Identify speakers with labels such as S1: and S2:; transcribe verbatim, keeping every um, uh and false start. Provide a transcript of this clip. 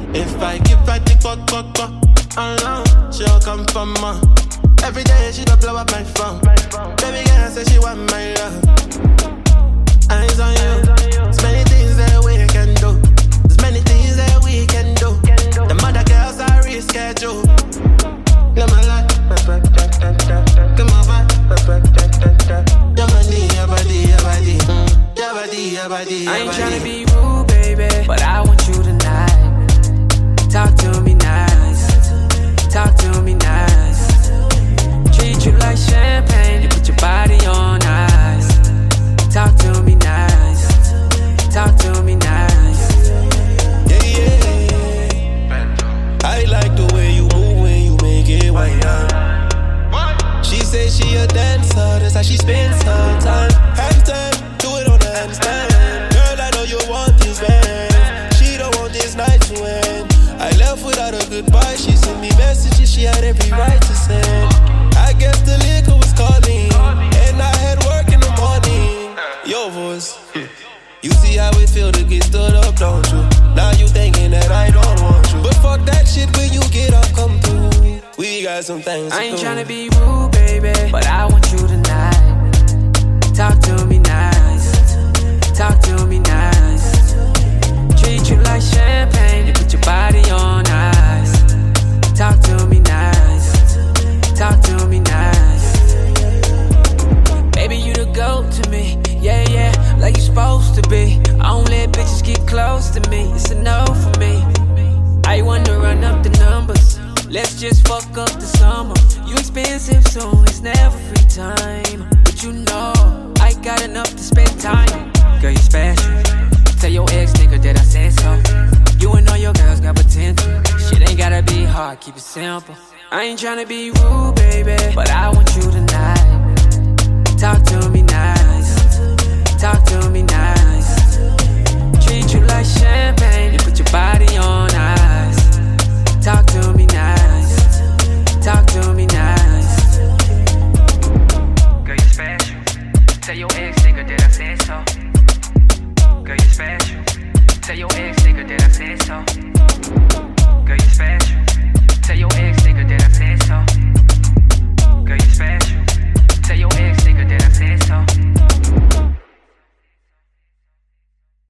S1: If I give her the fuck, fuck, fuck, alone, she'll come for more. Every day she don't blow up my phone. Baby girl say she want my love. Eyes on you. There's many things that we can do. There's many things that we can do. The mother girls are rescheduled. Let my life. Come over. Your body, your body, your body. Your body, your body, your body.
S2: I ain't tryna be rude, baby, but I want you tonight. Talk to me nice. Talk to me nice. Treat you like champagne. You put your body on ice. Talk to me nice. Talk to me nice.
S1: Yeah, yeah. I like the way you move when you make it wind up. She say she a dancer, that's how she spends her time. Handstand, do it on the handstand. Girl, I know you want this man. She don't want this night to end. I left without a goodbye. She sent me messages she had every right to send. I guess the liquor was calling, and I had work in the morning. Your voice, you see how it feel to get stood up, don't you? Now you thinking that I don't want you, but fuck that shit when you get up, come through. We got some things to
S2: I ain't
S1: do.
S2: tryna be rude, baby, but I want you tonight. Talk to me nice. Talk to me nice. Treat you like champagne. You put your body on ice. Talk to me nice. Talk to me nice. Baby, you the GOAT to me. Yeah, yeah, like you supposed to be. I don't let bitches get close to me. It's a no for me. I wanna run up the numbers. Let's just fuck up the summer. You expensive, so it's never free time. But you know, I got enough to spend time. Girl, you special. Tell your ex nigga that I said so. You and all your girls got potential. Shit ain't gotta be hard, keep it simple. I ain't tryna be rude, baby, but I want you tonight. Talk to me nice. Talk to me nice. Treat you like champagne. You put your body on ice. Talk to me nice. Talk to me nice. Girl, you special. Tell your ex nigga that I said so. Girl, you special. Tell your ex nigga that I said so. Girl, you special. Tell your ex